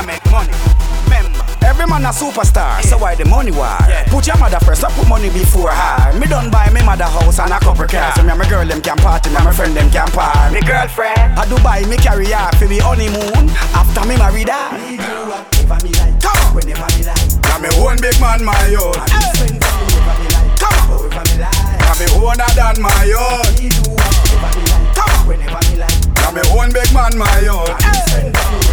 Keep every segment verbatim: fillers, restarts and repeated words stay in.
make money. Remember, every man a superstar, yeah. So why the money war? Yeah. Put your mother first, I put money before her. Me done buy me mother house and a couple cars. So me and my girl them can party, me and my friend them can party. Me girlfriend, I Dubai me carry her for me honeymoon. After me married her, me do whatever me like. Come on, whenever me like. Got me one big man my own. Hey. Come on, whenever me like. Got me owner than my own. Me do whatever me like. Come on, whenever me like. Got me one big man my own. Hey.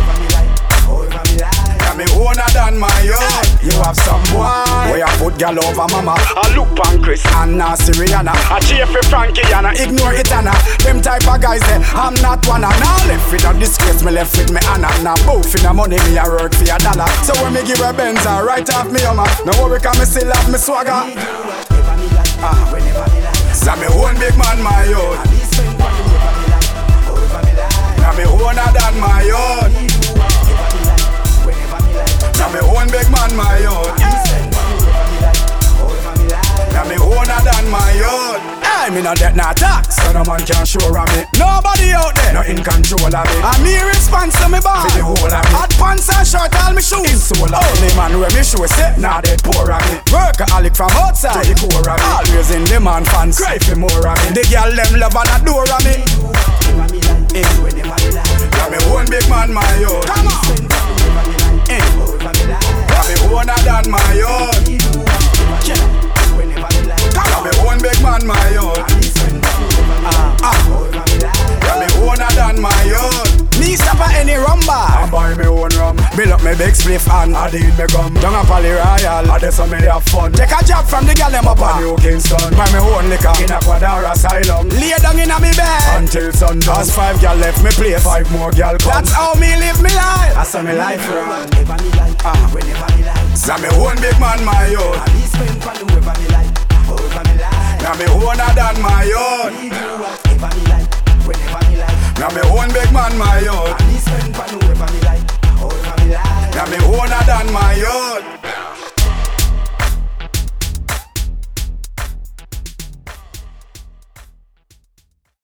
Got me owner than my own. You have some boy where I put gal over mama. I look on Chris and now Rihanna. I cheer for Frankie and I ignore it Anna. Them type of guys there, I'm not one. And now left with a disgrace, me left with me Anna. Now both in the money, me I work for a dollar. So when me give a Benz, I right off me Hummer. No worry, cause me still have me swagger. uh, So me own big man my own. Now me owner than my own. Now me own big man my own. Now me owner than my own. Hey, me no debt, no tax, so no man can show of me. Nobody out there, no in control of me. I'm me response to me bar, for the whole of me. Hot pants and shirt, all me shoes. In soul of only man where me show set, now they poor of me. Workaholic from outside, to the core of me. Always in the man fans, cry for more of me. The girl them love and adore of me. Now me own big man my own. Come on. Now me owner than my own. Now me own big man my own. Now me owner than my own. Me stop at any rumba. I buy me own rum. Build up me big spliff and I did me gum. Down a Pally Royal, I do some me have fun. Take a job from the gal them up on New Kingston. Buy me own liquor in a Quadar Asylum. Lay down in a me bed until sundown. As five gal left me play, five more gal come. That's how me live me life. I saw me life run. Uh. So me own big man my own.